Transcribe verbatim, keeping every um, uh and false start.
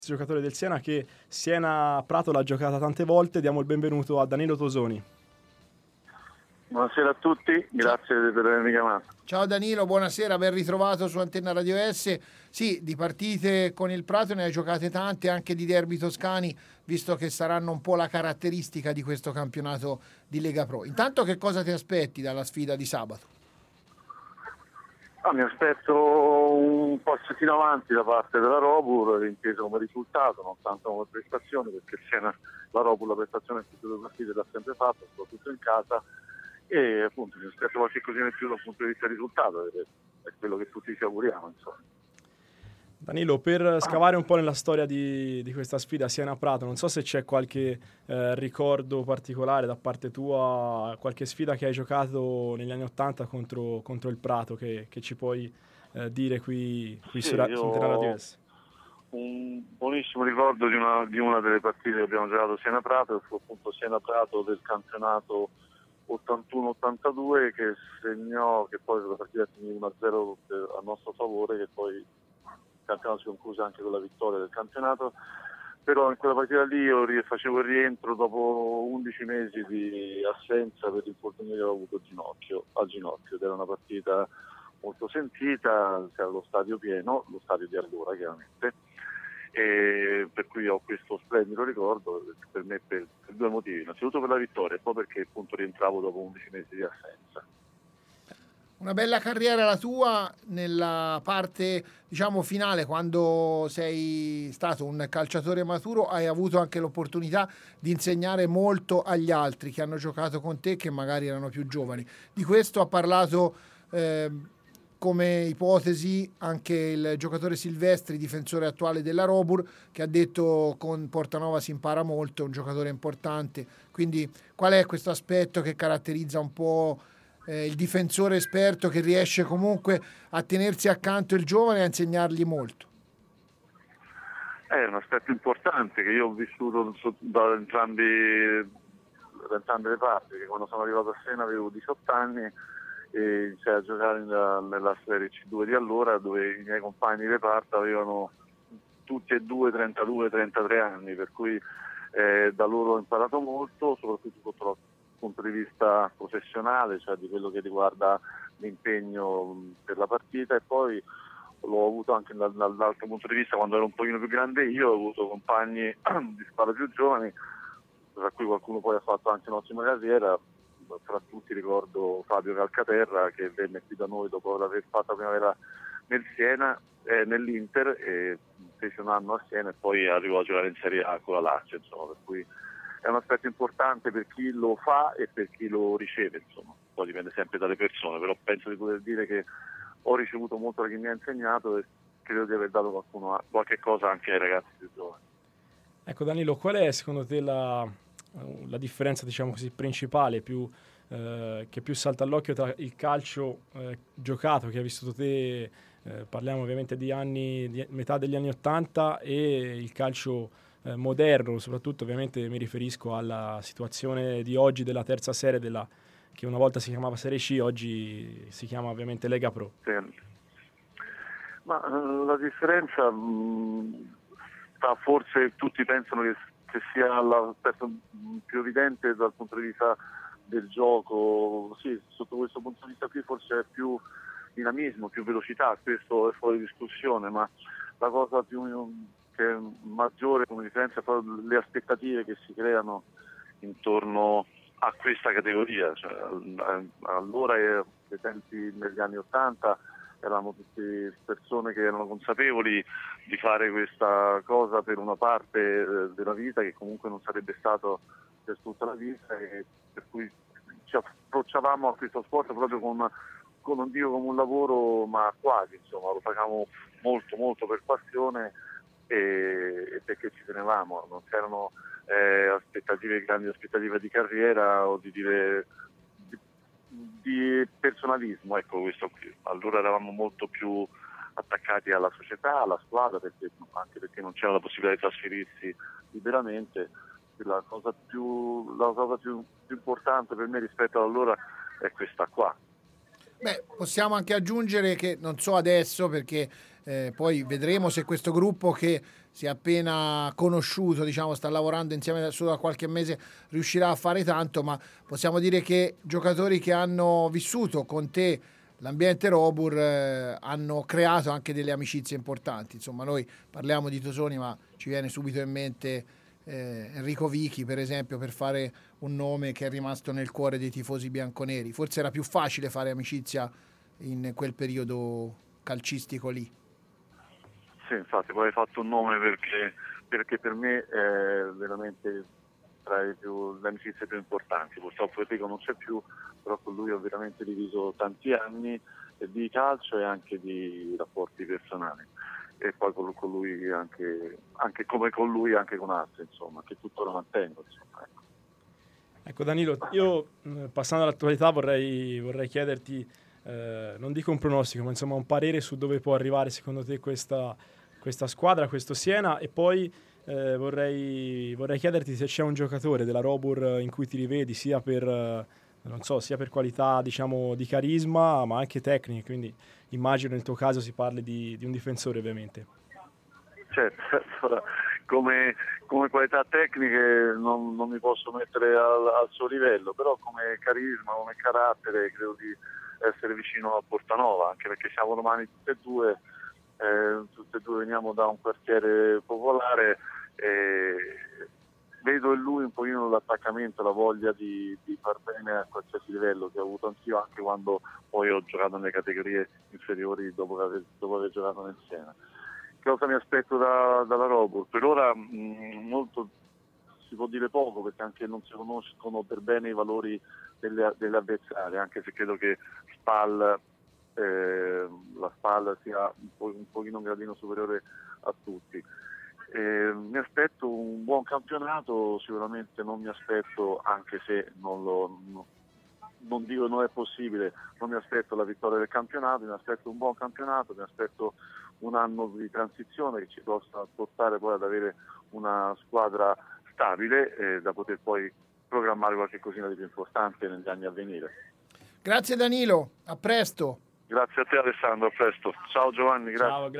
giocatore del Siena, che Siena Prato l'ha giocata tante volte. Diamo il benvenuto a Danilo Tosoni. Buonasera a tutti, grazie per avermi chiamato. Ciao Danilo, buonasera, ben ritrovato su Antenna Radio S. Sì, di partite con il Prato ne hai giocate tante, anche di derby toscani, visto che saranno un po' la caratteristica di questo campionato di Lega Pro. Intanto, che cosa ti aspetti dalla sfida di sabato? Ah, mi aspetto un passettino avanti da parte della Robur, inteso come risultato, non tanto come prestazione, perché il Siena, la Robur, la prestazione in tutte le due partite l'ha sempre fatta, soprattutto in casa, e appunto mi aspetto qualche cosina in più dal punto di vista del risultato, è quello che tutti ci auguriamo, insomma. Danilo, per scavare un po' nella storia di, di questa sfida Siena-Prato, non so se c'è qualche eh, ricordo particolare da parte tua, qualche sfida che hai giocato negli anni Ottanta contro, contro il Prato che, che ci puoi eh, dire qui, qui sì, su Antenna Radio S. Un buonissimo ricordo di una, di una delle partite che abbiamo giocato Siena-Prato, fu appunto Siena-Prato del campionato ottantuno ottantadue, che segnò, che poi la partita finì uno a zero a nostro favore, che poi il campionato si concluse anche con la vittoria del campionato. Però in quella partita lì io facevo il rientro dopo undici mesi di assenza per l'infortunio che avevo avuto al ginocchio, al ginocchio ed era una partita molto sentita, c'era lo stadio pieno, lo stadio di allora chiaramente, e per cui ho questo splendido ricordo per me per, per due motivi: innanzitutto per la vittoria e poi perché appunto rientravo dopo undici mesi di assenza. Una bella carriera la tua nella parte, diciamo, finale, quando sei stato un calciatore maturo, hai avuto anche l'opportunità di insegnare molto agli altri che hanno giocato con te, che magari erano più giovani. Di questo ha parlato eh, come ipotesi anche il giocatore Silvestri, difensore attuale della Robur, che ha detto con Portanova si impara molto, è un giocatore importante. Quindi qual è questo aspetto che caratterizza un po' Eh, il difensore esperto, che riesce comunque a tenersi accanto il giovane e a insegnargli molto? È un aspetto importante che io ho vissuto da entrambi, da entrambe le parti, che quando sono arrivato a Siena avevo diciotto anni e iniziai a giocare nella, nella Serie C due di allora, dove i miei compagni di reparto avevano tutti e due trentadue trentatré anni, per cui eh, da loro ho imparato molto, soprattutto sotto la punto di vista professionale, cioè di quello che riguarda l'impegno per la partita, e poi l'ho avuto anche dal, dall'altro punto di vista quando ero un pochino più grande io, ho avuto compagni di squadra più giovani, tra cui qualcuno poi ha fatto anche un'ottima carriera, tra tutti ricordo Fabio Calcaterra, che venne qui da noi dopo aver fatto la primavera nel Siena, eh, nell'Inter, e fece un anno a Siena e poi arrivò a giocare in Serie A con la Lazio, insomma, per cui è un aspetto importante per chi lo fa e per chi lo riceve, insomma, poi dipende sempre dalle persone, però penso di poter dire che ho ricevuto molto da chi mi ha insegnato e credo di aver dato qualcuno, qualche cosa anche ai ragazzi più giovani. Ecco Danilo, qual è secondo te la, la differenza, diciamo così, principale, più, eh, che più salta all'occhio tra il calcio eh, giocato che hai vissuto te, eh, parliamo ovviamente di anni, di metà degli anni Ottanta, e il calcio Eh, moderno, soprattutto ovviamente mi riferisco alla situazione di oggi della terza serie, della, che una volta si chiamava Serie C, oggi si chiama ovviamente Lega Pro? Sì. Ma uh, la differenza mh, sta, forse tutti pensano che, che sia l'aspetto più evidente dal punto di vista del gioco, sì, sotto questo punto di vista qui forse è più dinamismo, più velocità, questo è fuori discussione, ma la cosa più che è maggiore come differenza sono le aspettative che si creano intorno a questa categoria, cioè, allora ai tempi negli anni Ottanta eravamo tutte persone che erano consapevoli di fare questa cosa per una parte della vita che comunque non sarebbe stato per tutta la vita, e per cui ci approcciavamo a questo sport proprio con, con non dico come un lavoro, ma quasi, insomma, lo facciamo molto molto per passione e perché ci tenevamo, non c'erano eh, aspettative, grandi aspettative di carriera o di dire di, di personalismo, ecco, questo qui. Allora eravamo molto più attaccati alla società, alla squadra, perché, anche perché non c'era la possibilità di trasferirsi liberamente. La cosa più, la cosa più, più importante per me rispetto ad allora è questa qua. Beh, possiamo anche aggiungere che non so adesso, perché eh, poi vedremo se questo gruppo che si è appena conosciuto, diciamo, sta lavorando insieme solo da qualche mese, riuscirà a fare tanto, ma possiamo dire che giocatori che hanno vissuto con te l'ambiente Robur eh, hanno creato anche delle amicizie importanti. Insomma, noi parliamo di Tosoni, ma ci viene subito in mente eh, Enrico Vichi, per esempio, per fare un nome che è rimasto nel cuore dei tifosi bianconeri. Forse era più facile fare amicizia in quel periodo calcistico lì. Sì, infatti, poi hai fatto un nome perché, perché per me è veramente tra i più, le amicizie più importanti. Purtroppo Enrico non c'è più, però con lui ho veramente diviso tanti anni di calcio e anche di rapporti personali, e poi con, con lui anche, anche come con lui anche con altri, insomma, che tuttora mantengo, insomma, ecco. Ecco Danilo, io passando all'attualità vorrei, vorrei chiederti eh, non dico un pronostico, ma insomma un parere su dove può arrivare secondo te questa, questa squadra, questo Siena, e poi eh, vorrei, vorrei chiederti se c'è un giocatore della Robur in cui ti rivedi sia per, eh, non so, sia per qualità, diciamo, di carisma, ma anche tecniche, quindi immagino nel tuo caso si parli di, di un difensore, ovviamente. Certo, come, come qualità tecniche non, non mi posso mettere al, al suo livello, però come carisma, come carattere credo di essere vicino a Portanova, anche perché siamo romani tutti e due, eh, tutti e due veniamo da un quartiere popolare, e vedo in lui un pochino l'attaccamento, la voglia di, di far bene a qualsiasi livello che ho avuto anch'io, anche quando poi ho giocato nelle categorie inferiori dopo aver, dopo aver giocato nel Siena. Cosa mi aspetto da, dalla Robur? Per ora mh, molto si può dire poco, perché anche non si conoscono per bene i valori delle, delle avversarie, anche se credo che Spal, eh, la Spal sia un, po', un pochino un gradino superiore a tutti. Eh, mi aspetto un buon campionato, sicuramente non mi aspetto, anche se non lo non, non dico non è possibile, non mi aspetto la vittoria del campionato, mi aspetto un buon campionato, mi aspetto un anno di transizione che ci possa portare poi ad avere una squadra stabile eh, da poter poi programmare qualche cosina di più importante negli anni a venire. Grazie Danilo, a presto. Grazie a te Alessandro, a presto. Ciao Giovanni, grazie. Ciao, grazie.